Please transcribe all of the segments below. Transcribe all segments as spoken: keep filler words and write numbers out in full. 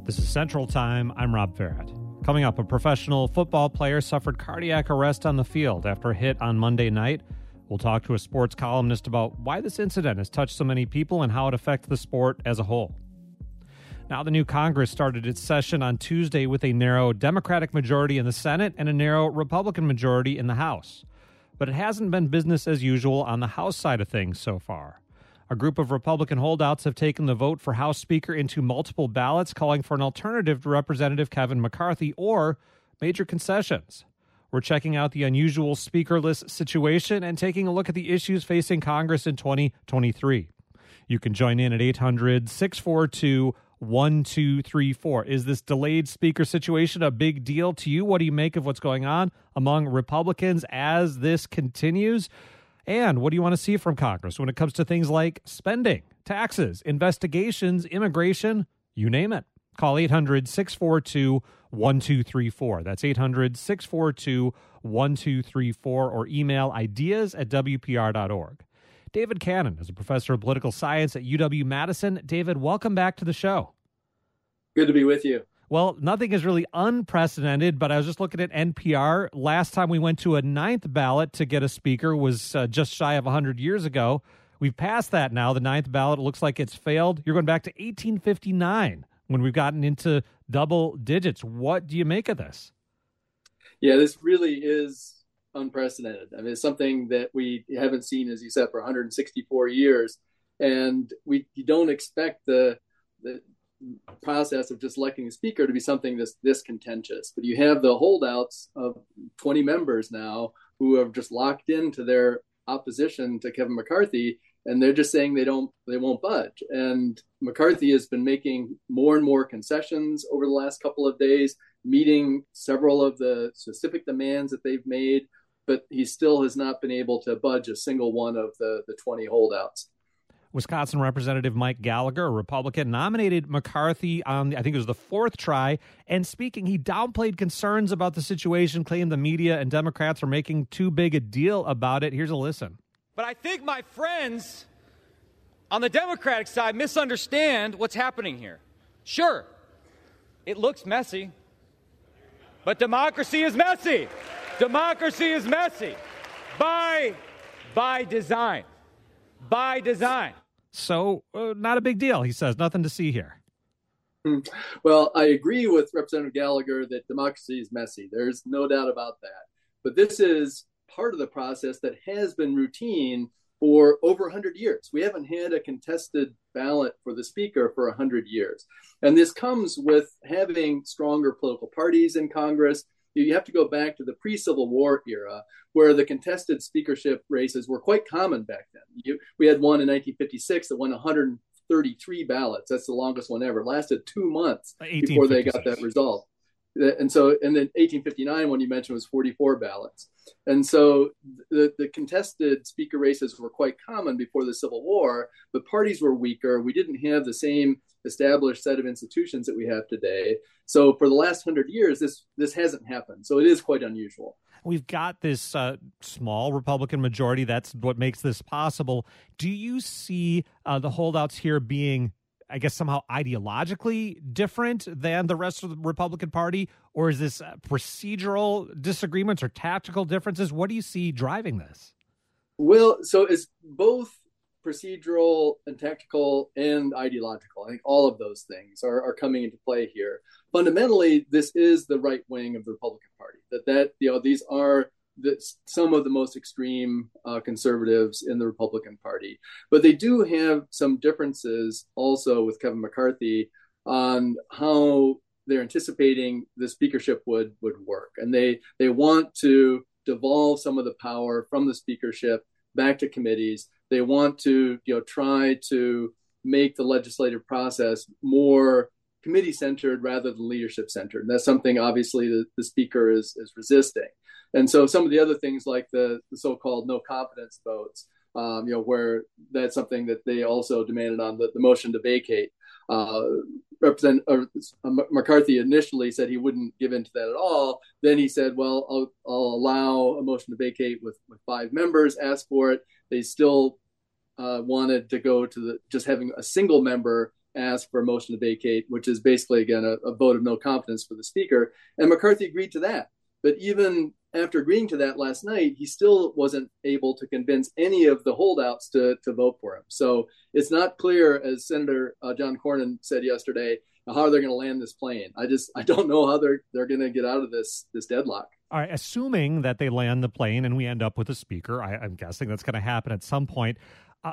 This is Central Time. I'm Rob Farrett. Coming up, a professional football player suffered cardiac arrest on the field after a hit on Monday night. We'll talk to a sports columnist about why this incident has touched so many people and how it affects the sport as a whole. Now, the new Congress started its session on Tuesday with a narrow Democratic majority in the Senate and a narrow Republican majority in the House. But it hasn't been business as usual on the House side of things so far. A group of Republican holdouts have taken the vote for House Speaker into multiple ballots, calling for an alternative to Representative Kevin McCarthy or major concessions. We're checking out the unusual speakerless situation and taking a look at the issues facing Congress in twenty twenty-three. You can join in at eight hundred, six four two, one two three four. Is this delayed speaker situation a big deal to you? What do you make of what's going on among Republicans as this continues? And what do you want to see from Congress when it comes to things like spending, taxes, investigations, immigration, you name it? Call eight hundred, six four two, one two three four. That's eight hundred, six four two, one two three four or email ideas at w p r dot org. David Cannon is a professor of political science at U W-Madison. David, welcome back to the show. Good to be with you. Well, nothing is really unprecedented, but I was just looking at N P R. Last time we went to a ninth ballot to get a speaker was uh, just shy of one hundred years ago. We've passed that now. The ninth ballot, it looks like it's failed. You're going back to eighteen fifty-nine when we've gotten into double digits. What do you make of this? Yeah, this really is unprecedented. I mean, it's something that we haven't seen, as you said, for one hundred sixty-four years. And we you don't expect the the process of just electing a speaker to be something this this contentious. But you have the holdouts of twenty members now who have just locked into their opposition to Kevin McCarthy, and they're just saying they don't they won't budge. And McCarthy has been making more and more concessions over the last couple of days, meeting several of the specific demands that they've made, but he still has not been able to budge a single one of the, the twenty holdouts. Wisconsin Representative Mike Gallagher, a Republican, nominated McCarthy on, I think it was the fourth try. And speaking, he downplayed concerns about the situation, claimed the media and Democrats are making too big a deal about it. Here's a listen. But I think my friends on the Democratic side misunderstand what's happening here. Sure, it looks messy, but democracy is messy. Democracy is messy by, by design. By design. So, uh, not a big deal, he says. Nothing to see here. Well, I agree with Representative Gallagher that democracy is messy. There's no doubt about that. But this is part of the process that has been routine for over one hundred years. We haven't had a contested ballot for the speaker for one hundred years. And this comes with having stronger political parties in Congress. You have to go back to the pre-Civil War era, where the contested speakership races were quite common back then. You, we had one in nineteen fifty-six that won one hundred thirty-three ballots. That's the longest one ever. It lasted two months before they got that result. And so, and then eighteen fifty-nine, one you mentioned, was forty-four ballots. And so the, the contested speaker races were quite common before the Civil War, but parties were weaker. We didn't have the same established set of institutions that we have today. So for the last hundred years, this this hasn't happened. So it is quite unusual. We've got this uh, small Republican majority. That's what makes this possible. Do you see uh, the holdouts here being, I guess, somehow ideologically different than the rest of the Republican Party? Or is this uh, procedural disagreements or tactical differences? What do you see driving this? Well, so it's both procedural and tactical and ideological. I think all of those things are, are coming into play here. Fundamentally, this is the right wing of the Republican Party. That that you know these are the, some of the most extreme uh, conservatives in the Republican Party, but they do have some differences also with Kevin McCarthy on how they're anticipating the speakership would would work, and they they want to devolve some of the power from the speakership back to committees. They want to, you know, try to make the legislative process more committee-centered rather than leadership-centered. And that's something, obviously, the, the speaker is, is resisting. And so some of the other things like the, the so-called no confidence votes, um, you know, where that's something that they also demanded on the, the motion to vacate. Uh, Represent, uh, McCarthy initially said he wouldn't give in to that at all. Then he said, well, I'll, I'll allow a motion to vacate with, with five members, ask for it. They still uh, wanted to go to the just having a single member ask for a motion to vacate, which is basically, again, a, a vote of no confidence for the speaker. And McCarthy agreed to that. But even after agreeing to that last night, he still wasn't able to convince any of the holdouts to, to vote for him. So it's not clear, as Senator uh, John Cornyn said yesterday, how they're going to land this plane. I just I don't know how they're they're going to get out of this this deadlock. All right, assuming that they land the plane and we end up with a speaker, I, I'm guessing that's going to happen at some point. Uh,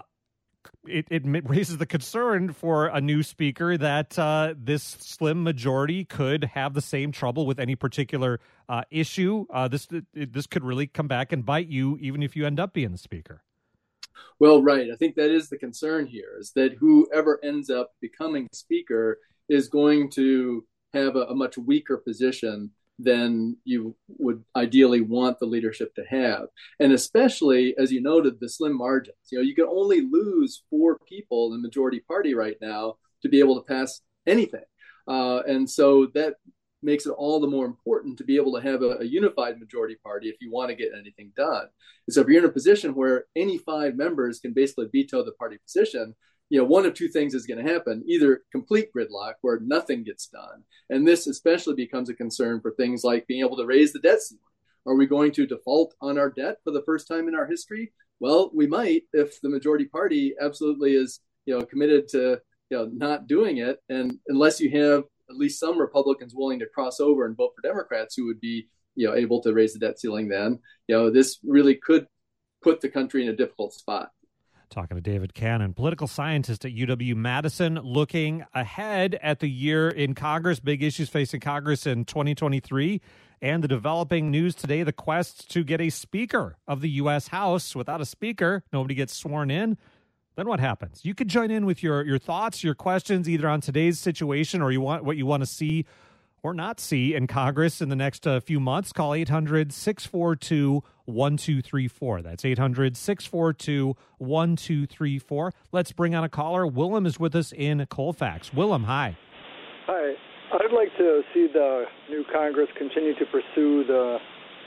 it, it raises the concern for a new speaker that uh, this slim majority could have the same trouble with any particular uh, issue. Uh, this it, this could really come back and bite you, even if you end up being the speaker. Well, right. I think that is the concern here, is that whoever ends up becoming speaker is going to have a, a much weaker position than you would ideally want the leadership to have. And especially, as you noted, the slim margins. You know, you can only lose four people in the majority party right now to be able to pass anything. Uh, and so that makes it all the more important to be able to have a, a unified majority party if you want to get anything done. And so if you're in a position where any five members can basically veto the party position, you know, one of two things is going to happen: either complete gridlock where nothing gets done. And this especially becomes a concern for things like being able to raise the debt ceiling. Are we going to default on our debt for the first time in our history? Well, we might, if the majority party absolutely is, you know, committed to, you know, not doing it. And unless you have at least some Republicans willing to cross over and vote for Democrats who would be, you know, able to raise the debt ceiling, then, you know, this really could put the country in a difficult spot. Talking to David Cannon, political scientist at U W-Madison, looking ahead at the year in Congress, big issues facing Congress in twenty twenty-three, and the developing news today, the quest to get a speaker of the U S House. Without a speaker, nobody gets sworn in. Then what happens? You could join in with your, your thoughts, your questions, either on today's situation or you want what you want to see or not see in Congress in the next uh, few months. Call eight hundred, six four two, one two three four. That's eight hundred, six four two, one two three four. Let's bring on a caller. Willem is with us in Colfax. Willem, hi. Hi. I'd like to see the new Congress continue to pursue the,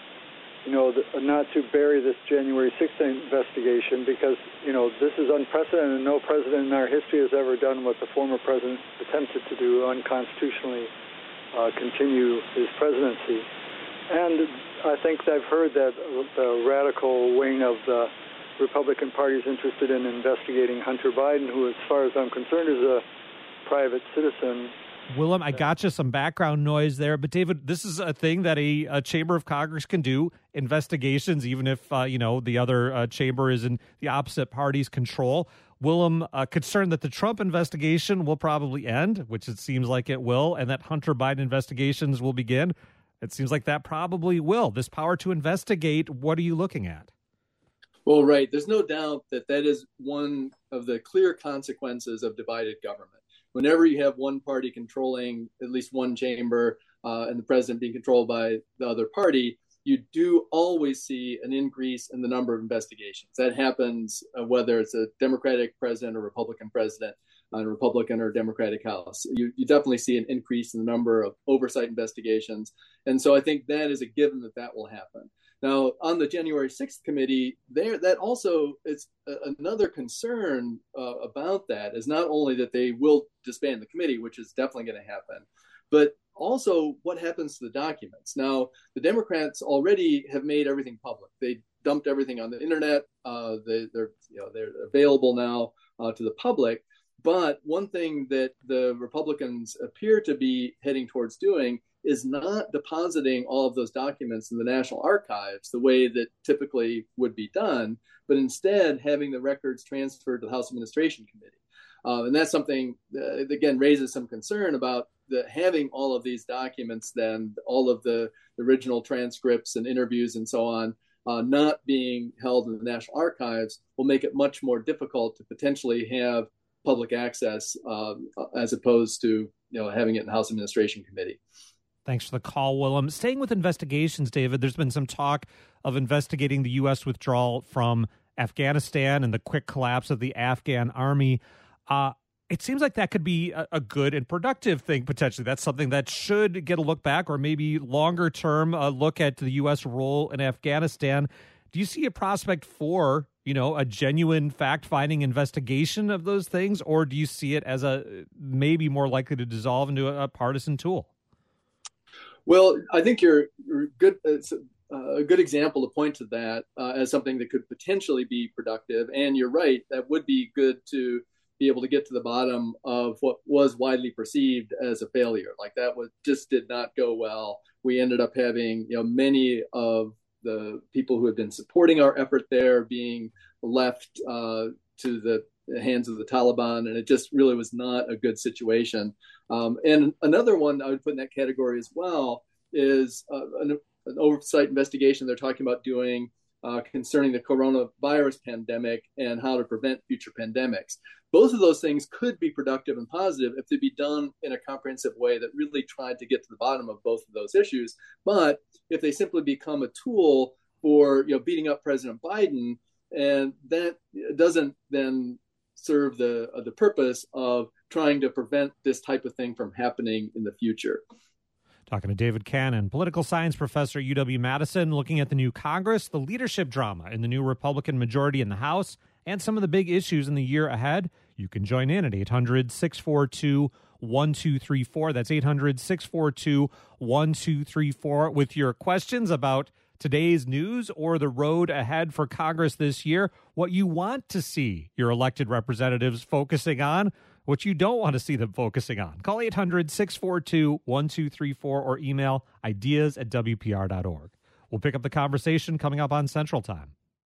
you know, the, not to bury this January sixth investigation, because, you know, this is unprecedented. No president in our history has ever done what the former president attempted to do, unconstitutionally uh, continue his presidency. And I think I've heard that the radical wing of the Republican Party is interested in investigating Hunter Biden, who, as far as I'm concerned, is a private citizen. Willem, I got you some background noise there, but David, this is a thing that a, a chamber of Congress can do, investigations, even if, uh, you know, the other uh, chamber is in the opposite party's control. Willem, uh, concerned that the Trump investigation will probably end, which it seems like it will, and that Hunter Biden investigations will begin. It seems like that probably will. This power to investigate, what are you looking at? Well, right. There's no doubt that that is one of the clear consequences of divided government. Whenever you have one party controlling at least one chamber uh, and the president being controlled by the other party, you do always see an increase in the number of investigations. That happens uh, whether it's a Democratic president or Republican president, a Republican or Democratic House. You, you definitely see an increase in the number of oversight investigations. And so I think that is a given that that will happen. Now, on the January sixth committee, there that also is a, another concern uh, about that is not only that they will disband the committee, which is definitely going to happen, but also what happens to the documents. Now, the Democrats already have made everything public. They dumped everything on the internet. Uh, they, they're you know they're available now uh, to the public. But one thing that the Republicans appear to be heading towards doing is not depositing all of those documents in the National Archives the way that typically would be done, but instead having the records transferred to the House Administration Committee. Uh, and that's something that, again, raises some concern about the, having all of these documents, then all of the original transcripts and interviews and so on, uh, not being held in the National Archives will make it much more difficult to potentially have public access uh, as opposed to you know having it in the House Administration Committee. Thanks for the call, Willem. Staying with investigations, David, there's been some talk of investigating the U S withdrawal from Afghanistan and the quick collapse of the Afghan army. Uh, it seems like that could be a, a good and productive thing, potentially. That's something that should get a look back, or maybe longer term uh, look at the U S role in Afghanistan. Do you see a prospect for you know, a genuine fact-finding investigation of those things, or do you see it as a maybe more likely to dissolve into a, a partisan tool? Well, I think you're, you're good. It's a good example to point to that uh, as something that could potentially be productive. And you're right, that would be good to be able to get to the bottom of what was widely perceived as a failure. Like that was just did not go well. We ended up having, you know, many of the people who had been supporting our effort there being left uh, to the hands of the Taliban, and it just really was not a good situation. Um, and another one I would put in that category as well is uh, an, an oversight investigation they're talking about doing uh, concerning the coronavirus pandemic and how to prevent future pandemics. Both of those things could be productive and positive if they be done in a comprehensive way that really tried to get to the bottom of both of those issues. But if they simply become a tool for, you know, beating up President Biden, and that doesn't then serve the uh, the purpose of trying to prevent this type of thing from happening in the future. Talking to David Cannon, political science professor at U W-Madison, looking at the new Congress, the leadership drama in the new Republican majority in the House, and some of the big issues in the year ahead. You can join in at eight hundred, six four two, one two three four. That's eight hundred, six four two, one two three four with your questions about today's news or the road ahead for Congress this year, what you want to see your elected representatives focusing on, what you don't want to see them focusing on. Call eight hundred, six four two, one two three four or email ideas at w p r dot org. We'll pick up the conversation coming up on Central Time.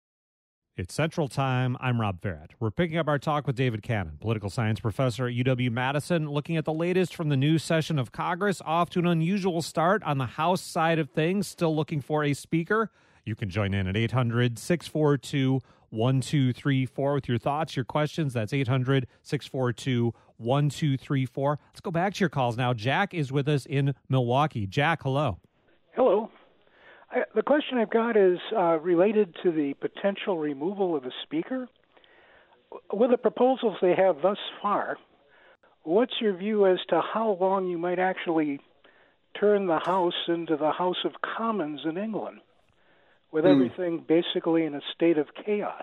It's Central Time. I'm Rob Farrett. We're picking up our talk with David Cannon, political science professor at U W-Madison, looking at the latest from the new session of Congress, off to an unusual start on the House side of things, still looking for a speaker. You can join in at eight hundred, six four two, one two three four with your thoughts, your questions. That's eight hundred, six four two, one two three four. Let's go back to your calls now. Jack is with us in Milwaukee. Jack, hello. Hello. I, the question I've got is uh, related to the potential removal of the Speaker. With the proposals they have thus far, what's your view as to how long you might actually turn the House into the House of Commons in England, with hmm. everything basically in a state of chaos?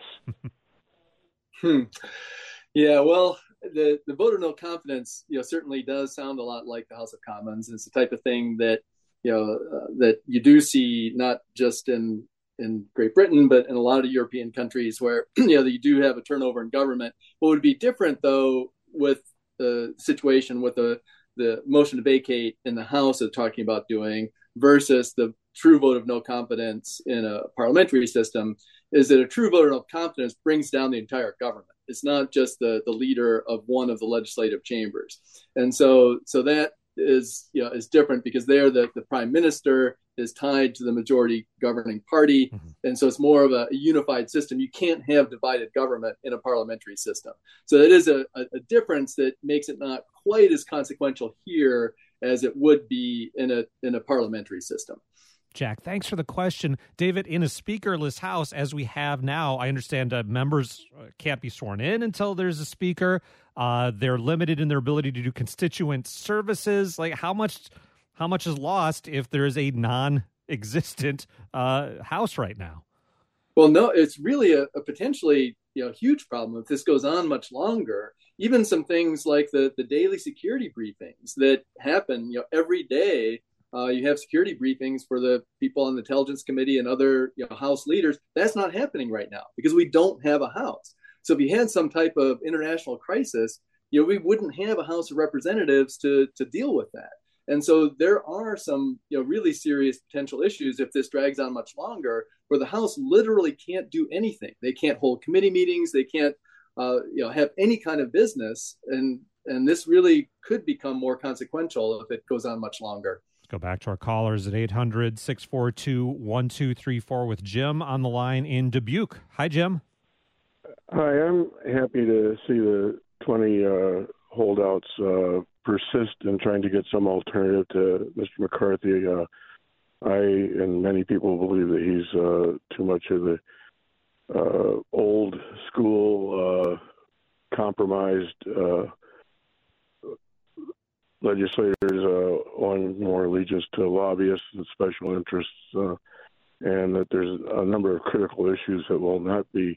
hmm. Yeah, well, the, the vote of no confidence, you know, certainly does sound a lot like the House of Commons. It's the type of thing that you know, uh, that you do see not just in, in Great Britain, but in a lot of European countries where, you know, you do have a turnover in government. What would be different, though, with the situation with the, the motion to vacate in the House of talking about doing versus the true vote of no confidence in a parliamentary system is that a true vote of no confidence brings down the entire government. It's not just the, the leader of one of the legislative chambers. And so, so that is, you know, is different because there the, the prime minister is tied to the majority governing party. Mm-hmm. And so it's more of a, a unified system. You can't have divided government in a parliamentary system. So it is a, a, a difference that makes it not quite as consequential here as it would be in a in a parliamentary system. Jack, thanks for the question. David, in a speakerless House, as we have now, I understand uh, members can't be sworn in until there's a speaker. Uh, they're limited in their ability to do constituent services. Like, how much how much is lost if there is a non-existent uh, House right now? Well, no, it's really a, a potentially you know huge problem if this goes on much longer. Even some things like the, the daily security briefings that happen you know, every day. Uh, you have security briefings for the people on the Intelligence Committee and other you know, House leaders. That's not happening right now because we don't have a House. So if you had some type of international crisis, you know, we wouldn't have a House of Representatives to to deal with that. And so there are some you know, really serious potential issues if this drags on much longer, where the House literally can't do anything. They can't hold committee meetings. They can't uh, you know, have any kind of business. And, and this really could become more consequential if it goes on much longer. Go back to our callers at eight hundred, six four two, one two three four with Jim on the line in Dubuque. Hi, Jim. Hi, I'm happy to see the twenty uh, holdouts uh, persist in trying to get some alternative to Mister McCarthy. Uh, I and many people believe that he's uh, too much of the uh, old school, uh, compromised uh legislators uh, on more allegiance to lobbyists and special interests, uh, and that there's a number of critical issues that will not be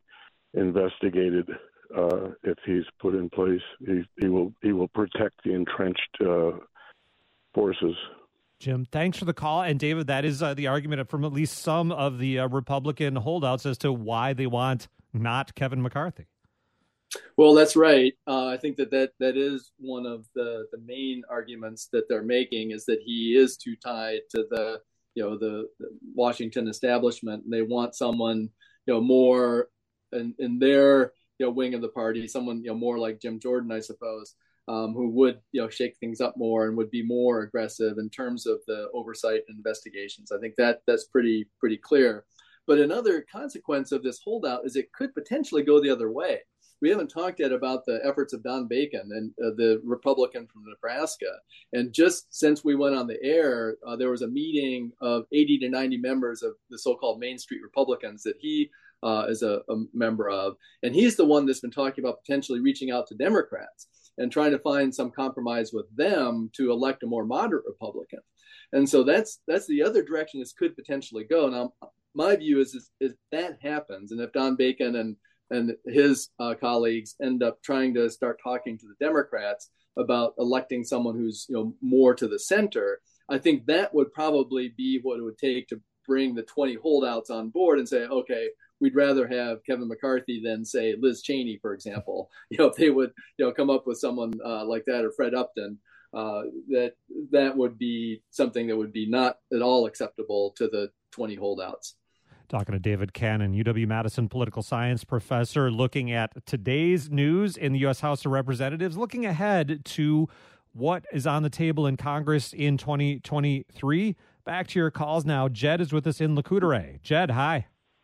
investigated uh, if he's put in place. He, he will he will protect the entrenched uh, forces. Jim, thanks for the call. And David, that is uh, the argument from at least some of the uh, Republican holdouts as to why they want not Kevin McCarthy. Well, that's right. Uh, I think that, that that is one of the, the main arguments that they're making, is that he is too tied to the you know the, the Washington establishment, and they want someone you know more in, in their you know wing of the party, someone you know more like Jim Jordan, I suppose, um, who would you know shake things up more and would be more aggressive in terms of the oversight and investigations. I think that that's pretty pretty clear. But another consequence of this holdout is it could potentially go the other way. We haven't talked yet about the efforts of Don Bacon, and uh, the Republican from Nebraska. And just since we went on the air, uh, there was a meeting of eighty to ninety members of the so-called Main Street Republicans that he uh, is a, a member of. And he's the one that's been talking about potentially reaching out to Democrats and trying to find some compromise with them to elect a more moderate Republican. And so that's that's the other direction this could potentially go. Now, my view is, is if that happens, and if Don Bacon and and his uh, colleagues end up trying to start talking to the Democrats about electing someone who's you know more to the center, I think that would probably be what it would take to bring the twenty holdouts on board and say, okay, we'd rather have Kevin McCarthy than, say, Liz Cheney, for example. You know, if they would you know come up with someone uh, like that, or Fred Upton, uh, that that would be something that would be not at all acceptable to the twenty holdouts. Talking to David Cannon, U W-Madison political science professor, looking at today's news in the U S House of Representatives, looking ahead to what is on the table in Congress in twenty twenty-three. Back to your calls now. Jed is with us in Lacoudere. Jed, hi.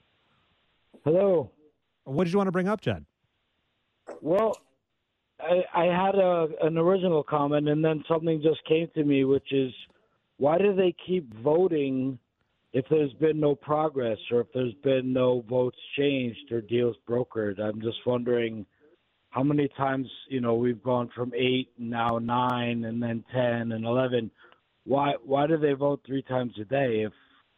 Hello. What did you want to bring up, Jed? Well, I, I had a, an original comment, and then something just came to me, which is, why do they keep voting if there's been no progress, or if there's been no votes changed or deals brokered? I'm just wondering how many times, you know, we've gone from eight, now nine, and then ten and eleven. Why why do they vote three times a day if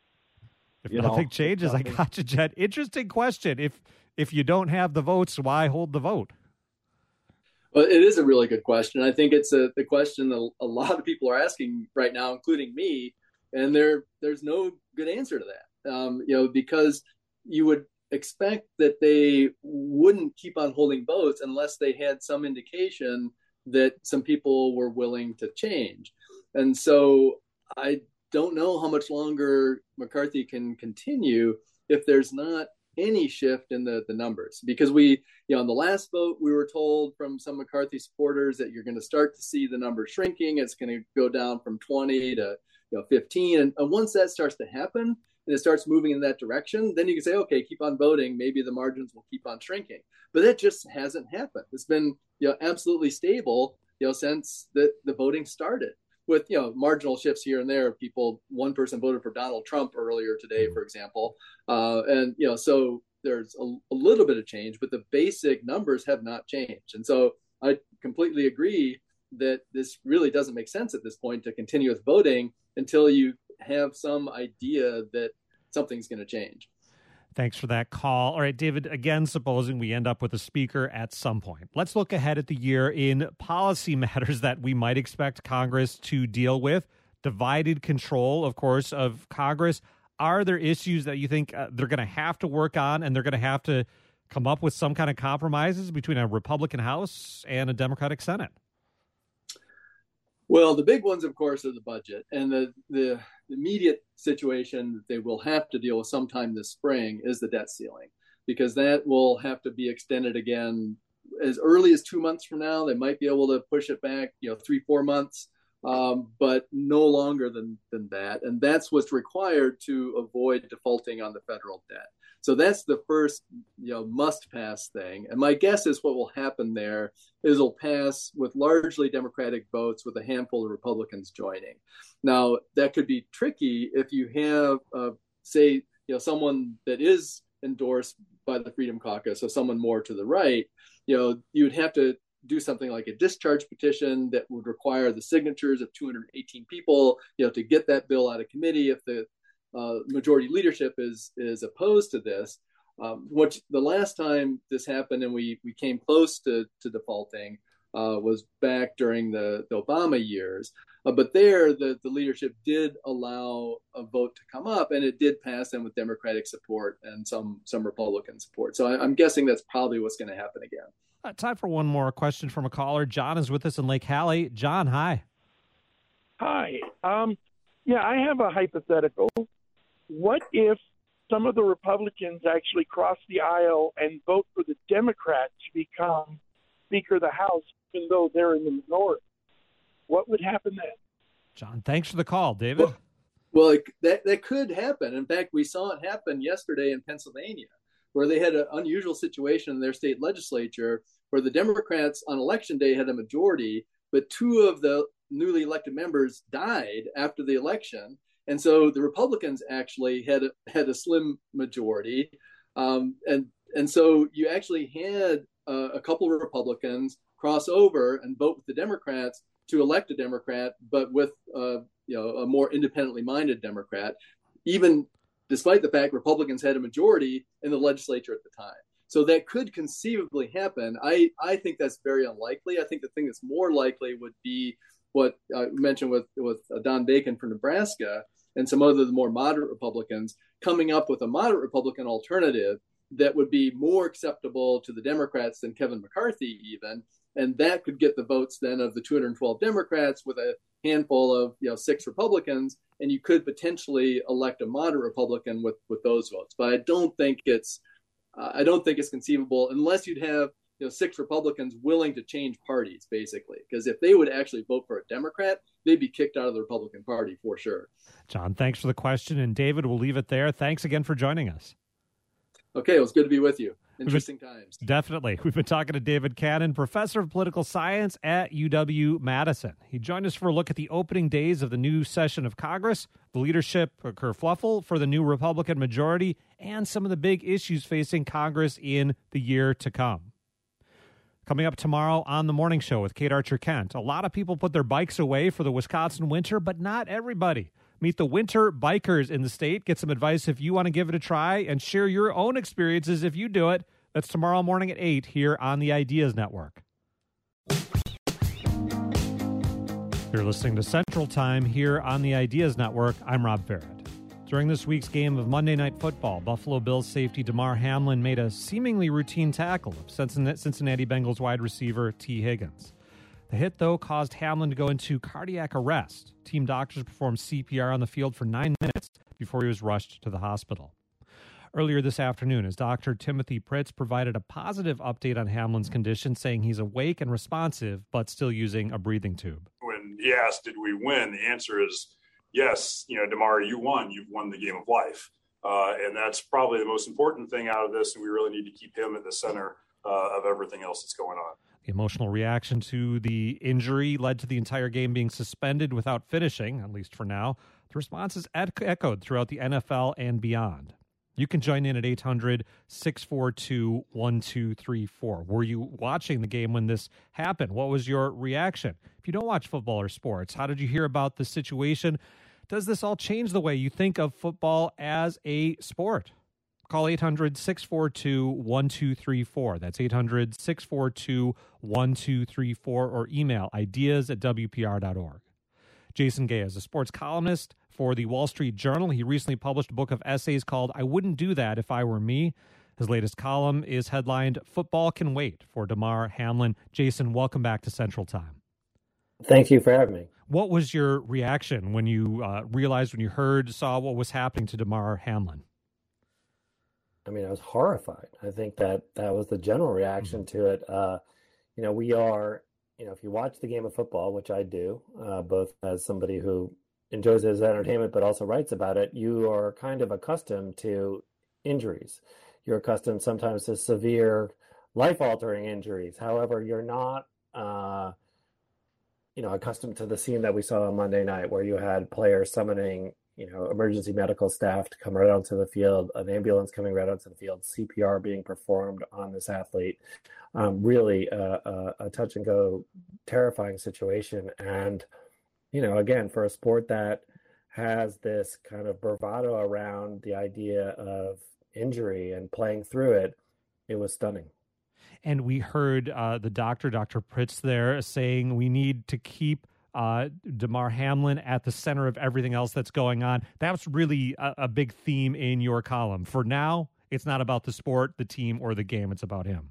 if you nothing know, changes? If nothing... I got you, Jed. Interesting question. If if you don't have the votes, why hold the vote? Well, it is a really good question. I think it's a the question that a lot of people are asking right now, including me. And there, there's no good answer to that, um, you know, because you would expect that they wouldn't keep on holding votes unless they had some indication that some people were willing to change. And so I don't know how much longer McCarthy can continue if there's not any shift in the, the numbers. Because we, you know, on the last vote, we were told from some McCarthy supporters that you're going to start to see the numbers shrinking. It's going to go down from twenty to you know, fifteen. And, and once that starts to happen and it starts moving in that direction, then you can say, okay, keep on voting. Maybe the margins will keep on shrinking. But that just hasn't happened. It's been, you know, absolutely stable, you know, since the, the voting started, with, you know, marginal shifts here and there. People, one person voted for Donald Trump earlier today, for example. Uh, and, you know, so there's a, a little bit of change, but the basic numbers have not changed. And so I completely agree that this really doesn't make sense at this point to continue with voting until you have some idea that something's going to change. Thanks for that call. All right, David, again, supposing we end up with a speaker at some point, let's look ahead at the year in policy matters that we might expect Congress to deal with. Divided control, of course, of Congress. Are there issues that you think uh, they're going to have to work on, and they're going to have to come up with some kind of compromises between a Republican House and a Democratic Senate? Well, the big ones, of course, are the budget, and the, the immediate situation that they will have to deal with sometime this spring is the debt ceiling, because that will have to be extended again as early as two months from now. They might be able to push it back, you know, three, four months, um, but no longer than, than that. And that's what's required to avoid defaulting on the federal debt. So that's the first, you know, must-pass thing. And my guess is what will happen there is it'll pass with largely Democratic votes, with a handful of Republicans joining. Now, that could be tricky if you have, uh, say, you know, someone that is endorsed by the Freedom Caucus, so someone more to the right. You know, you would have to do something like a discharge petition that would require the signatures of two hundred eighteen people, you know, to get that bill out of committee if the Uh, majority leadership is is opposed to this. Um, what the last time this happened and we we came close to to defaulting uh, was back during the, the Obama years. Uh, but there, the, the leadership did allow a vote to come up, and it did pass in with Democratic support and some some Republican support. So I, I'm guessing that's probably what's going to happen again. Uh, time for one more question from a caller. John is with us in Lake Hallie. John, hi. Hi. Um, yeah, I have a hypothetical. What if some of the Republicans actually cross the aisle and vote for the Democrat to become Speaker of the House, even though they're in the minority? What would happen then? John, thanks for the call. David? Well, well it, that, that could happen. In fact, we saw it happen yesterday in Pennsylvania, where they had an unusual situation in their state legislature where the Democrats on election day had a majority, but two of the newly elected members died after the election. And so the Republicans actually had a, had a slim majority. Um, and, and so you actually had uh, a couple of Republicans cross over and vote with the Democrats to elect a Democrat, but with uh, you know a more independently minded Democrat, even despite the fact Republicans had a majority in the legislature at the time. So that could conceivably happen. I, I think that's very unlikely. I think the thing that's more likely would be what I mentioned with, with Don Bacon for Nebraska and some other the more moderate Republicans coming up with a moderate Republican alternative that would be more acceptable to the Democrats than Kevin McCarthy even. And that could get the votes then of the two hundred twelve Democrats with a handful of you know six Republicans, and you could potentially elect a moderate Republican with, with those votes. But I don't think it's uh, I don't think it's conceivable unless you'd have you know six Republicans willing to change parties, basically. Because if they would actually vote for a Democrat, they'd be kicked out of the Republican Party for sure. John, thanks for the question, and David, we'll leave it there. Thanks again for joining us. Okay, it was good to be with you. Interesting been, times. Definitely. We've been talking to David Cannon, professor of political science at U W-Madison. He joined us for a look at the opening days of the new session of Congress, the leadership kerfluffle for the new Republican majority, and some of the big issues facing Congress in the year to come. Coming up tomorrow on The Morning Show with Kate Archer-Kent, a lot of people put their bikes away for the Wisconsin winter, but not everybody. Meet the winter bikers in the state. Get some advice if you want to give it a try, and share your own experiences if you do it. That's tomorrow morning at eight here on the Ideas Network. You're listening to Central Time here on the Ideas Network. I'm Rob Farrett. During this week's game of Monday Night Football, Buffalo Bills safety Damar Hamlin made a seemingly routine tackle of Cincinnati Bengals wide receiver T. Higgins. The hit, though, caused Hamlin to go into cardiac arrest. Team doctors performed C P R on the field for nine minutes before he was rushed to the hospital. Earlier this afternoon, as Doctor Timothy Pritz provided a positive update on Hamlin's condition, saying he's awake and responsive, but still using a breathing tube. When he asked, did we win? The answer is yes. You know, Damar, you won. You've won the game of life. Uh, and that's probably the most important thing out of this, and we really need to keep him at the center uh, of everything else that's going on. The emotional reaction to the injury led to the entire game being suspended without finishing, at least for now. The response is echoed throughout the N F L and beyond. You can join in at eight hundred, six four two, one two three four. Were you watching the game when this happened? What was your reaction? If you don't watch football or sports, how did you hear about the situation? Does this all change the way you think of football as a sport? Call eight hundred, six four two, one two three four. That's eight hundred, six four two, one two three four, or email ideas at w p r dot org. Jason Gay is a sports columnist for the Wall Street Journal. He recently published a book of essays called I Wouldn't Do That If I Were Me. His latest column is headlined Football Can Wait for Damar Hamlin. Jason, welcome back to Central Time. Thank you for having me. What was your reaction when you uh, realized, when you heard, saw what was happening to Damar Hamlin? I mean, I was horrified. I think that that was the general reaction mm-hmm. to it. Uh, you know, we are, you know, if you watch the game of football, which I do, uh, both as somebody who enjoys it as entertainment, but also writes about it, you are kind of accustomed to injuries. You're accustomed sometimes to severe life-altering injuries. However, you're not, uh, you know, accustomed to the scene that we saw on Monday night where you had players summoning, you know, emergency medical staff to come right onto the field, an ambulance coming right onto the field, C P R being performed on this athlete. Um, really uh, a, a touch and go, terrifying situation. And, you know, again, for a sport that has this kind of bravado around the idea of injury and playing through it, it was stunning. And we heard uh, the doctor, Doctor Pritz there, saying we need to keep uh, Damar Hamlin at the center of everything else that's going on. That's really a, a big theme in your column. For now, it's not about the sport, the team, or the game. It's about him.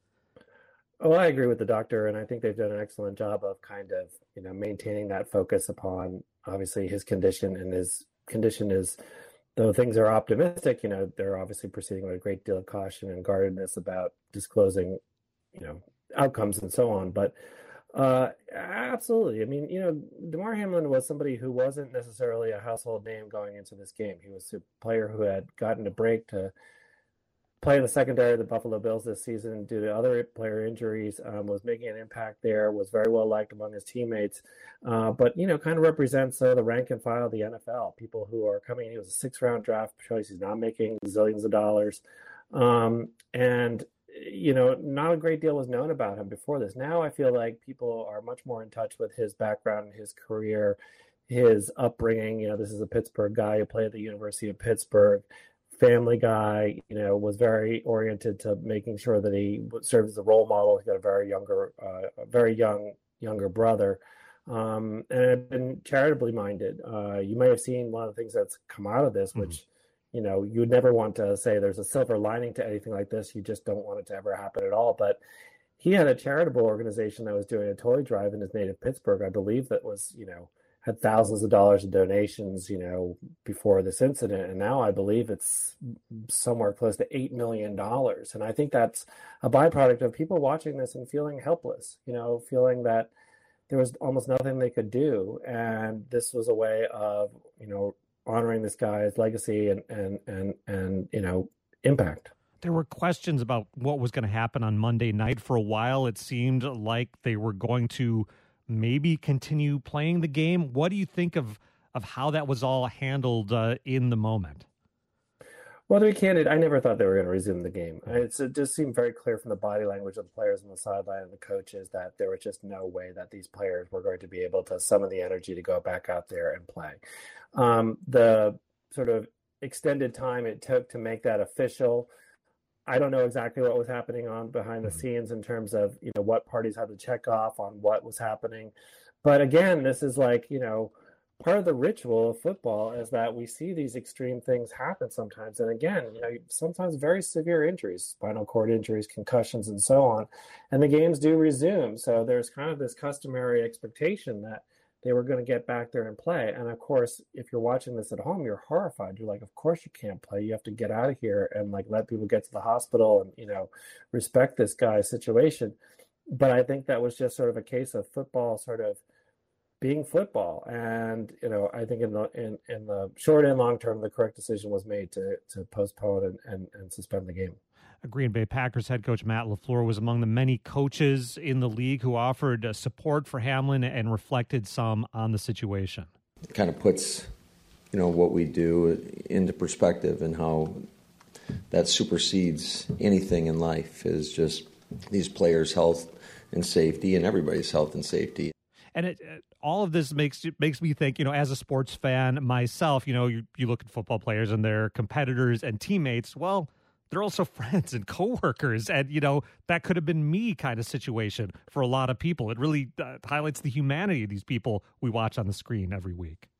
Oh, I agree with the doctor, and I think they've done an excellent job of kind of, you know, maintaining that focus upon obviously his condition, and his condition is, though things are optimistic, you know, they're obviously proceeding with a great deal of caution and guardedness about disclosing, you know, outcomes and so on. But uh, absolutely, I mean, you know, Damar Hamlin was somebody who wasn't necessarily a household name going into this game. He was a player who had gotten a break to play in the secondary of the Buffalo Bills this season due to other player injuries, um, was making an impact there, was very well liked among his teammates, uh, but, you know, kind of represents uh, the rank and file of the N F L, people who are coming in. He was a six-round draft choice. He's not making zillions of dollars. Um, and, you know, not a great deal was known about him before this. Now I feel like people are much more in touch with his background, his career, his upbringing. You know, this is a Pittsburgh guy who played at the University of Pittsburgh. Family guy, you know, was very oriented to making sure that he served as a role model. He got a very younger, uh, a very young, younger brother, um, and had been charitably minded. Uh, you may have seen one of the things that's come out of this, which, mm-hmm. you know, you would never want to say there's a silver lining to anything like this. You just don't want it to ever happen at all. But he had a charitable organization that was doing a toy drive in his native Pittsburgh, I believe, that was, you know, had thousands of dollars in donations, you know, before this incident. And now I believe it's somewhere close to eight million dollars. And I think that's a byproduct of people watching this and feeling helpless, you know, feeling that there was almost nothing they could do. And this was a way of, you know, honoring this guy's legacy and, and, and, and, you know, impact. There were questions about what was going to happen on Monday night. For a while, it seemed like they were going to maybe continue playing the game. What do you think of of how that was all handled uh, in the moment? Well, to be candid, I never thought they were going to resume the game. It's, it just seemed very clear from the body language of the players on the sideline and the coaches that there was just no way that these players were going to be able to summon the energy to go back out there and play. Um, the sort of extended time it took to make that official, I don't know exactly what was happening on behind the scenes in terms of, you know, what parties had to check off on what was happening. But again, this is like, you know, part of the ritual of football is that we see these extreme things happen sometimes. And again, you know, sometimes very severe injuries, spinal cord injuries, concussions, and so on. And the games do resume. So there's kind of this customary expectation that they were going to get back there and play. And of course, if you're watching this at home, you're horrified. You're like, of course you can't play. You have to get out of here and like let people get to the hospital and, you know, respect this guy's situation. But I think that was just sort of a case of football sort of being football. And, you know, I think in the in, in the short and long term, the correct decision was made to to postpone and, and, and suspend the game. Green Bay Packers head coach Matt LaFleur was among the many coaches in the league who offered uh, support for Hamlin and reflected some on the situation. It kind of puts, you know, what we do into perspective and how that supersedes anything in life is just these players' health and safety and everybody's health and safety. And it, uh, all of this makes makes me think, you know, as a sports fan myself, you know, you, you look at football players and their competitors and teammates, well, they're also friends and coworkers. And, you know, that could have been me kind of situation for a lot of people. It really uh, highlights the humanity of these people we watch on the screen every week.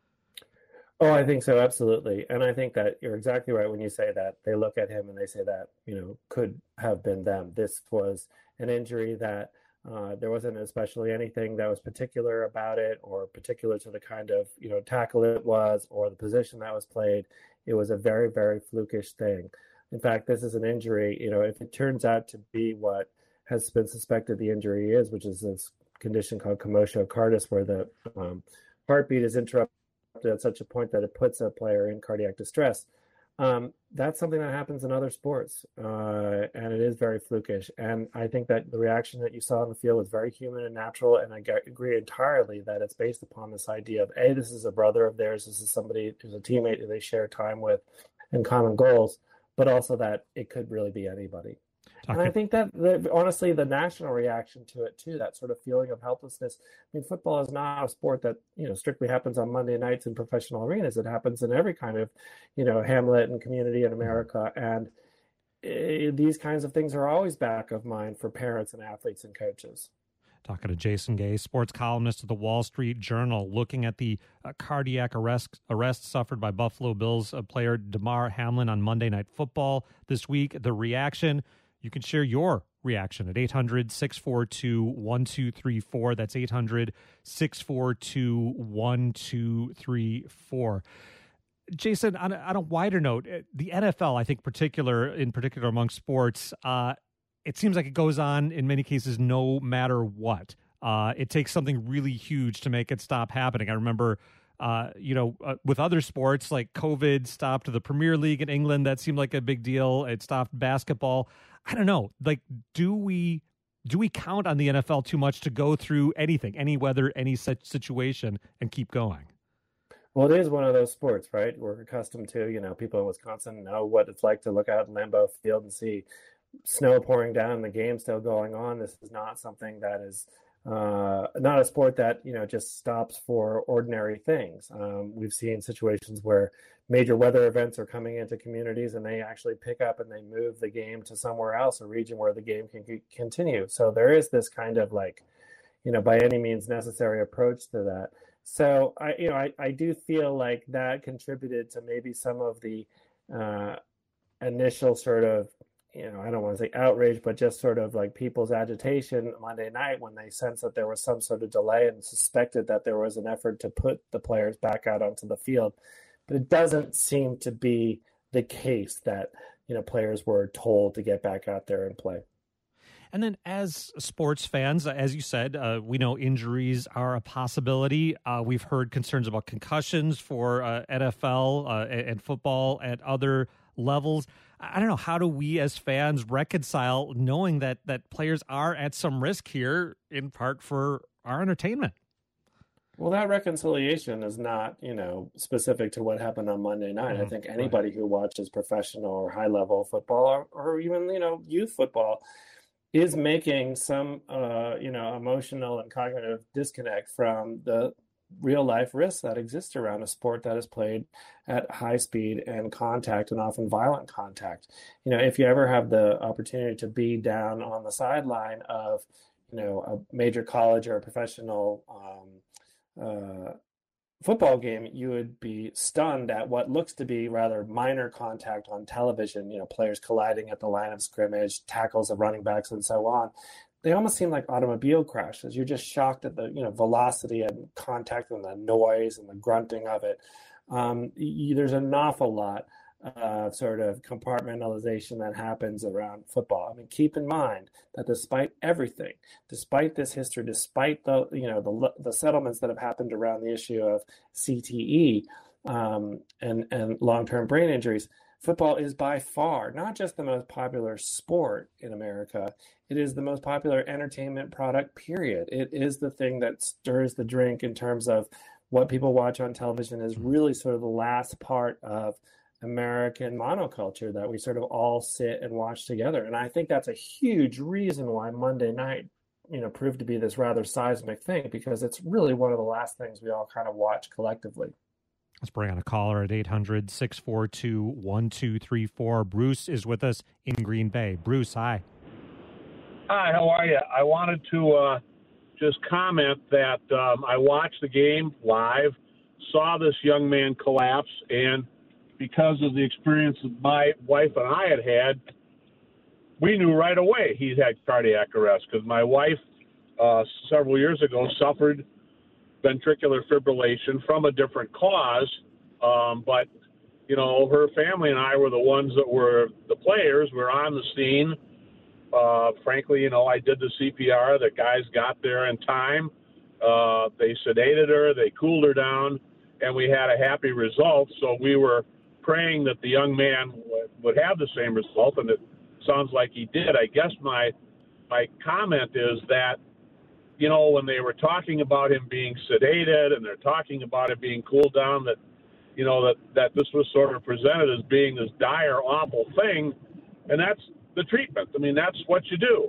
Oh, I think so. Absolutely. And I think that you're exactly right when you say that. They look at him and they say that, you know, could have been them. This was an injury that uh, there wasn't especially anything that was particular about it or particular to the kind of, you know, tackle it was or the position that was played. It was a very, very flukish thing. In fact, this is an injury, you know, if it turns out to be what has been suspected the injury is, which is this condition called commotio cordis, where the um, heartbeat is interrupted at such a point that it puts a player in cardiac distress. Um, that's something that happens in other sports, uh, and it is very flukish. And I think that the reaction that you saw on the field was very human and natural, and I agree entirely that it's based upon this idea of, A, this is a brother of theirs, this is somebody who's a teammate who they share time with and common goals, but also that it could really be anybody. And I think that, that honestly, the national reaction to it too, that sort of feeling of helplessness. I mean, football is not a sport that, you know, strictly happens on Monday nights in professional arenas. It happens in every kind of, you know, hamlet and community in America. And uh, these kinds of things are always back of mind for parents and athletes and coaches. Talking to Jason Gay, sports columnist at the Wall Street Journal, looking at the uh, cardiac arrest arrest suffered by Buffalo Bills uh, player Damar Hamlin on Monday Night Football this week. The reaction. You can share your reaction at eight hundred, six four two, one two three four. That's eight hundred, six four two, one two three four. Jason, on a, on a wider note, the N F L, I think particular, in particular among sports, uh, it seems like it goes on in many cases no matter what. Uh, it takes something really huge to make it stop happening. I remember Uh, you know, uh, with other sports, like COVID stopped the Premier League in England. That seemed like a big deal. It stopped basketball. I don't know. Like, do we do we count on the N F L too much to go through anything, any weather, any such situation, and keep going? Well, it is one of those sports, right? We're accustomed to, you know, people in Wisconsin know what it's like to look out at Lambeau Field and see snow pouring down and the game still going on. This is not something that is Uh, not a sport that, you know, just stops for ordinary things. Um, we've seen situations where major weather events are coming into communities and they actually pick up and they move the game to somewhere else, a region where the game can c- continue. So there is this kind of like, you know, by any means necessary approach to that. So I, you know, I, I do feel like that contributed to maybe some of the uh, initial sort of, you know, I don't want to say outrage, but just sort of like people's agitation Monday night when they sensed that there was some sort of delay and suspected that there was an effort to put the players back out onto the field. But it doesn't seem to be the case that, you know, players were told to get back out there and play. And then as sports fans, as you said, uh, we know injuries are a possibility. Uh, we've heard concerns about concussions for uh, N F L uh, and football at other levels. I don't know, how do we as fans reconcile knowing that that players are at some risk here, in part for our entertainment? Well, that reconciliation is not, you know, specific to what happened on Monday night. Mm-hmm. I think anybody who watches professional or high-level football or, or even, you know, youth football is making some, uh, you know, emotional and cognitive disconnect from the real-life risks that exist around a sport that is played at high speed and contact and often violent contact. You know, if you ever have the opportunity to be down on the sideline of, you know, a major college or a professional um, uh, football game, you would be stunned at what looks to be rather minor contact on television, you know, players colliding at the line of scrimmage, tackles of running backs, and so on. They almost seem like automobile crashes. You're just shocked at the, you know, velocity and contact and the noise and the grunting of it. Um, you, there's an awful lot of sort of compartmentalization that happens around football. I mean, keep in mind that despite everything, despite this history, despite the, you know, the the settlements that have happened around the issue of C T E um, and and long-term brain injuries, football is by far not just the most popular sport in America. It is the most popular entertainment product, period. It is the thing that stirs the drink in terms of what people watch on television is really sort of the last part of American monoculture that we sort of all sit and watch together. And I think that's a huge reason why Monday night, you know, proved to be this rather seismic thing, because it's really one of the last things we all kind of watch collectively. Let's bring on a caller at eight hundred, six four two, one two three four. Bruce is with us in Green Bay. Bruce, hi. Hi, how are you? I wanted to uh, just comment that um, I watched the game live, saw this young man collapse, and because of the experience that my wife and I had had, we knew right away he had cardiac arrest, because my wife uh, several years ago suffered ventricular fibrillation from a different cause, um, but, you know, her family and I were the ones that were the players. We were on the scene. Uh, frankly, you know, I did the C P R. The guys got there in time. Uh, they sedated her. They cooled her down, and we had a happy result. So we were praying that the young man w- would have the same result, and it sounds like he did. I guess my my comment is that, you know, when they were talking about him being sedated and they're talking about it being cooled down, that, you know, that, that this was sort of presented as being this dire, awful thing. And that's the treatment. I mean, that's what you do.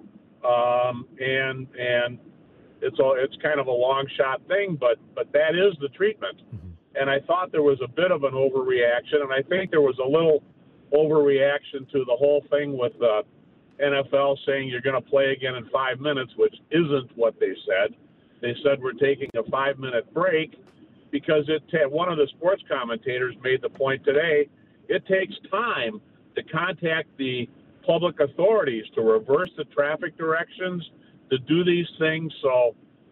Um, and and it's a, it's kind of a long shot thing, but but that is the treatment. Mm-hmm. And I thought there was a bit of an overreaction, and I think there was a little overreaction to the whole thing with the N F L saying you're going to play again in five minutes, which isn't what they said. They said we're taking a five-minute break because it ta- one of the sports commentators made the point today, it takes time to contact the public authorities to reverse the traffic directions, to do these things. So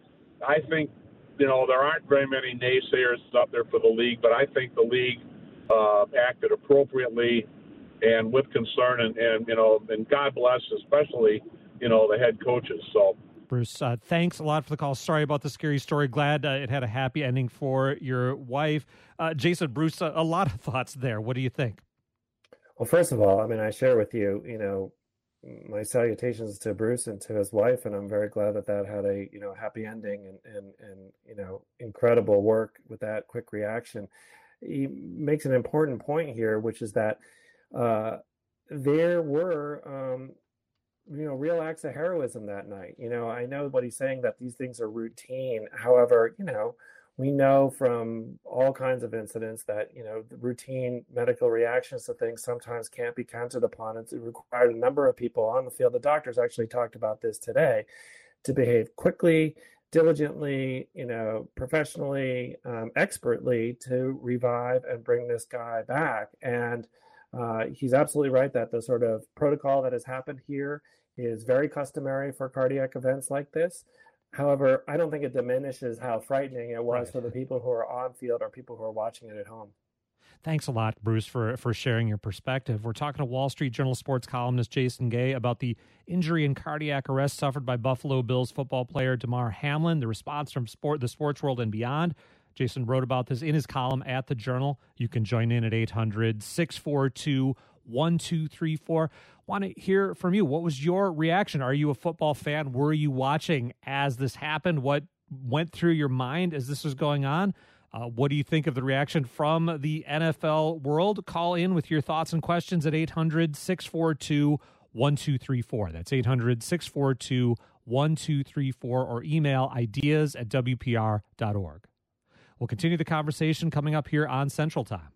I think, you know, there aren't very many naysayers out there for the league, but I think the league uh, acted appropriately and with concern, and, and, you know, and God bless especially, you know, the head coaches. So, Bruce, uh, thanks a lot for the call. Sorry about the scary story. Glad uh, it had a happy ending for your wife. Uh, Jason, Bruce, uh, a lot of thoughts there. What do you think? Well, first of all, I mean, I share with you, you know, my salutations to Bruce and to his wife, and I'm very glad that that had a, you know, happy ending and, and, and you know, incredible work with that quick reaction. He makes an important point here, which is that uh, there were, um, you know, real acts of heroism that night. You know, I know what he's saying, that these things are routine. However, you know, we know from all kinds of incidents that, you know, the routine medical reactions to things sometimes can't be counted upon. It's, it required a number of people on the field. The doctors actually talked about this today, to behave quickly, diligently, you know, professionally, um, expertly to revive and bring this guy back. And uh, he's absolutely right that the sort of protocol that has happened here is very customary for cardiac events like this. However, I don't think it diminishes how frightening it was right. for the people who are on field or people who are watching it at home. Thanks a lot, Bruce, for, for sharing your perspective. We're talking to Wall Street Journal sports columnist Jason Gay about the injury and cardiac arrest suffered by Buffalo Bills football player Damar Hamlin, the response from sport, the sports world and beyond. Jason wrote about this in his column at the Journal. You can join in at eight hundred, six four two, one two three four. Want to hear from you. What was your reaction? Are you a football fan? Were you watching as this happened? What went through your mind as this was going on? Uh, what do you think of the reaction from the N F L world? Call in with your thoughts and questions at eight hundred, six four two, one two three four. That's eight hundred, six four two, one two three four, or email ideas at w p r dot org. We'll continue the conversation coming up here on Central Time.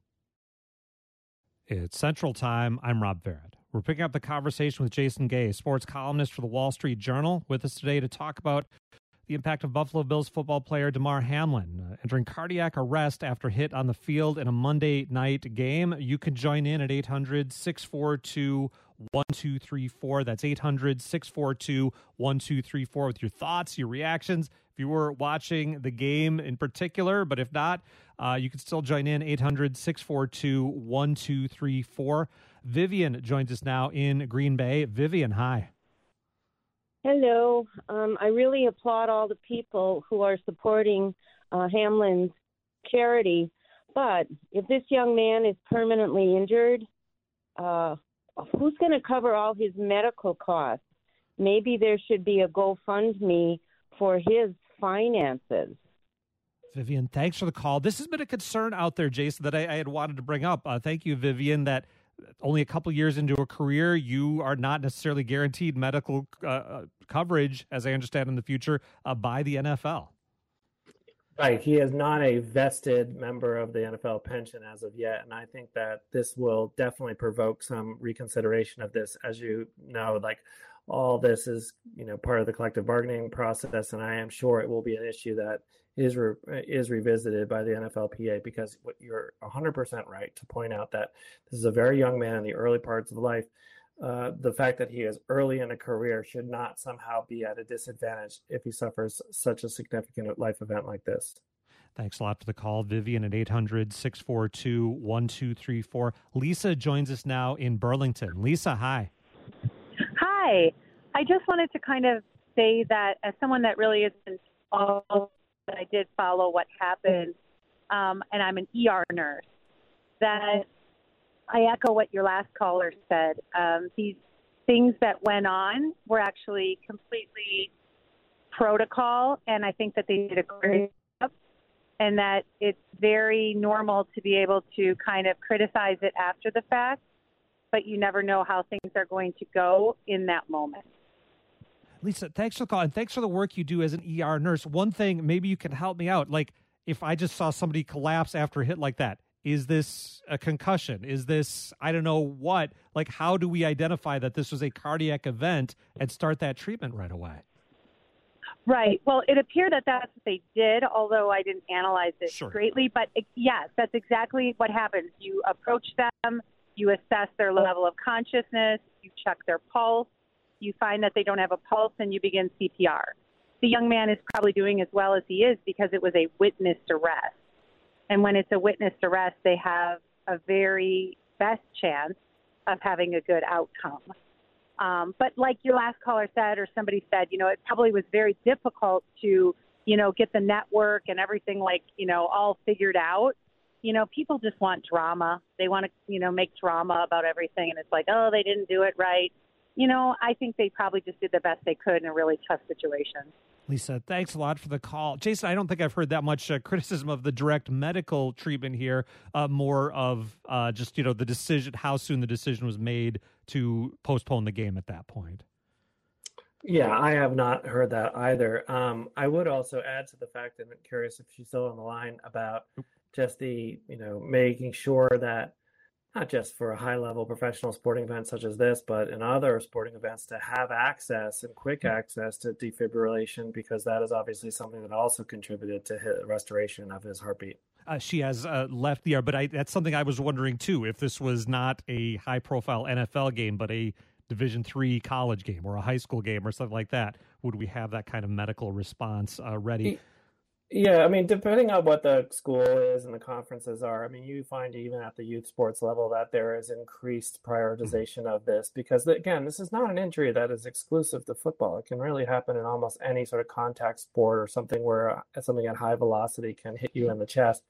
It's Central Time. I'm Rob Barrett. We're picking up the conversation with Jason Gay, sports columnist for the Wall Street Journal, with us today to talk about the impact of Buffalo Bills football player Damar Hamlin uh, entering cardiac arrest after hit on the field in a Monday night game. You can join in at eight hundred, six four two, one two three four. That's eight hundred, six four two, one two three four with your thoughts, your reactions. If you were watching the game in particular, but if not, uh, you can still join in eight hundred, six four two, one two three four. Vivian joins us now in Green Bay. Vivian, hi. Hello. Um, I really applaud all the people who are supporting uh, Hamlin's charity. But if this young man is permanently injured, uh, who's going to cover all his medical costs? Maybe there should be a GoFundMe for his finances. Vivian, thanks for the call. This has been a concern out there, Jason, that I, I had wanted to bring up. Uh, thank you, Vivian, that only a couple years into a career, you are not necessarily guaranteed medical uh, coverage, as I understand, in the future uh, by the N F L. Right. He is not a vested member of the N F L pension as of yet. And I think that this will definitely provoke some reconsideration of this. As you know, like all this is, you know, part of the collective bargaining process. And I am sure it will be an issue that is re- is revisited by the N F L P A, because you're one hundred percent right to point out that this is a very young man in the early parts of life. Uh, the fact that he is early in a career should not somehow be at a disadvantage if he suffers such a significant life event like this. Thanks a lot for the call, Vivian, at eight hundred, six four two, one two three four. Lisa joins us now in Burlington. Lisa, hi. Hi. I just wanted to kind of say that as someone that really isn't all, but I did follow what happened, um, and I'm an E R nurse, that I echo what your last caller said. Um, these things that went on were actually completely protocol, and I think that they did a great job, and that it's very normal to be able to kind of criticize it after the fact. but you never know how things are going to go in that moment. Lisa, thanks for the call, and thanks for the work you do as an E R nurse. One thing, maybe you can help me out. Like, if I just saw somebody collapse after a hit like that, is this a concussion? Is this, I don't know what? Like, how do we identify that this was a cardiac event and start that treatment right away? Right. Well, it appeared that that's what they did, although I didn't analyze it Sure. greatly. But it, yes, that's exactly what happens. You approach them, you assess their level of consciousness, you check their pulse, you find that they don't have a pulse, and you begin C P R. The young man is probably doing as well as he is because it was a witnessed arrest. And when it's a witnessed arrest, they have a very best chance of having a good outcome. Um, but like your last caller said, or somebody said, you know, it probably was very difficult to, you know, get the network and everything like, you know, all figured out. You know, people just want drama. They want to, you know, make drama about everything. And it's like, oh, they didn't do it right. You know, I think they probably just did the best they could in a really tough situation. Lisa, thanks a lot for the call. Jason, I don't think I've heard that much uh, criticism of the direct medical treatment here, uh, more of uh, just, you know, the decision, how soon the decision was made to postpone the game at that point. Yeah, I have not heard that either. Um, I would also add to the fact, and I'm curious if she's still on the line, about just the, you know, making sure that not just for a high-level professional sporting event such as this, but in other sporting events to have access and quick access to defibrillation, because that is obviously something that also contributed to his restoration of his heartbeat. Uh, she has uh, left the air, but I, that's something I was wondering, too, if this was not a high-profile N F L game, but a Division three college game or a high school game or something like that, would we have that kind of medical response uh, ready? Yeah, I mean, depending on what the school is and the conferences are, I mean, you find even at the youth sports level that there is increased prioritization of this because, again, this is not an injury that is exclusive to football. It can really happen in almost any sort of contact sport or something where something at high velocity can hit you in the chest,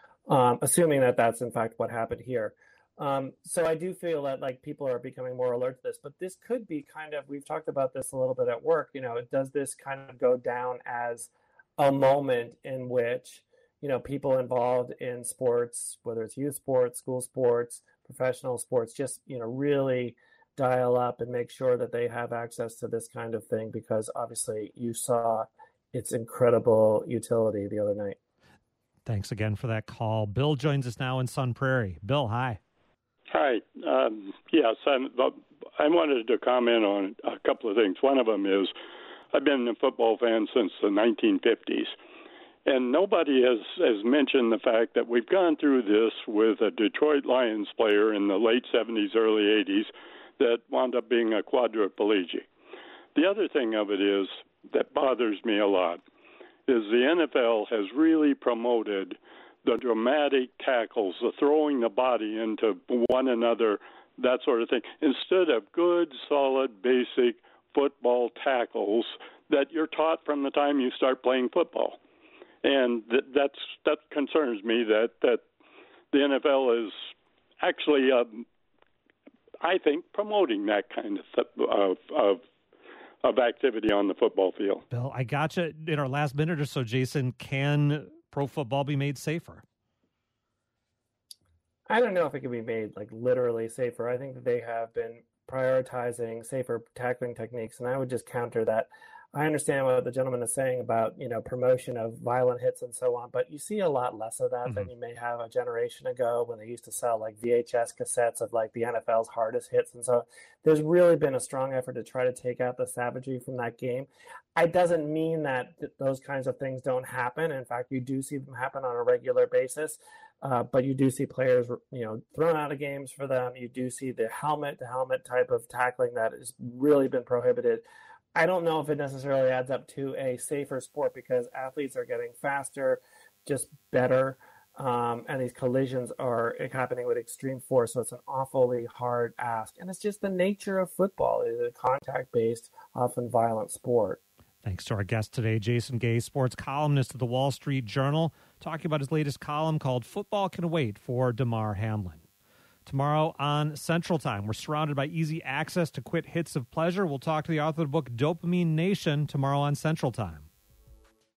um, assuming that that's, in fact, what happened here. Um, so I do feel that like people are becoming more alert to this, but this could be kind of, we've talked about this a little bit at work, you know, does this kind of go down as a moment in which, you know, people involved in sports, whether it's youth sports, school sports, professional sports, just, you know, really dial up and make sure that they have access to this kind of thing, because obviously you saw its incredible utility the other night. Thanks again for that call. Bill joins us now in Sun Prairie. Bill, hi. Hi. Um, yes, I'm, I wanted to comment on a couple of things. One of them is I've been a football fan since the nineteen fifties, and nobody has, has mentioned the fact that we've gone through this with a Detroit Lions player in the late seventies, early eighties that wound up being a quadriplegic. The other thing of it is that bothers me a lot is the N F L has really promoted the dramatic tackles, the throwing the body into one another, that sort of thing, instead of good, solid, basic football tackles that you're taught from the time you start playing football. And th- that's that concerns me that, that the N F L is actually, um, I think, promoting that kind of, th- of, of of activity on the football field. Bill, I got you in our last minute or so, Jason. Can pro football be made safer? I don't know if it can be made like literally safer. I think that they have been prioritizing safer tackling techniques, and I would just counter that. I understand what the gentleman is saying about, you know, promotion of violent hits and so on, but you see a lot less of that mm-hmm. than you may have a generation ago when they used to sell like V H S cassettes of like the N F L's hardest hits. And so there's really been a strong effort to try to take out the savagery from that game. It doesn't mean that th- those kinds of things don't happen. In fact, you do see them happen on a regular basis. Uh, but you do see players, you know, thrown out of games for them. You do see the helmet-to-helmet type of tackling that has really been prohibited. I don't know if it necessarily adds up to a safer sport because athletes are getting faster, just better, um, and these collisions are happening with extreme force, so it's an awfully hard ask. And it's just the nature of football. It is a contact-based, often violent sport. Thanks to our guest today, Jason Gay, sports columnist of the Wall Street Journal, talking about his latest column called Football Can Wait for Damar Hamlin. Tomorrow on Central Time, we're surrounded by easy access to quick hits of pleasure. We'll talk to the author of the book Dopamine Nation tomorrow on Central Time.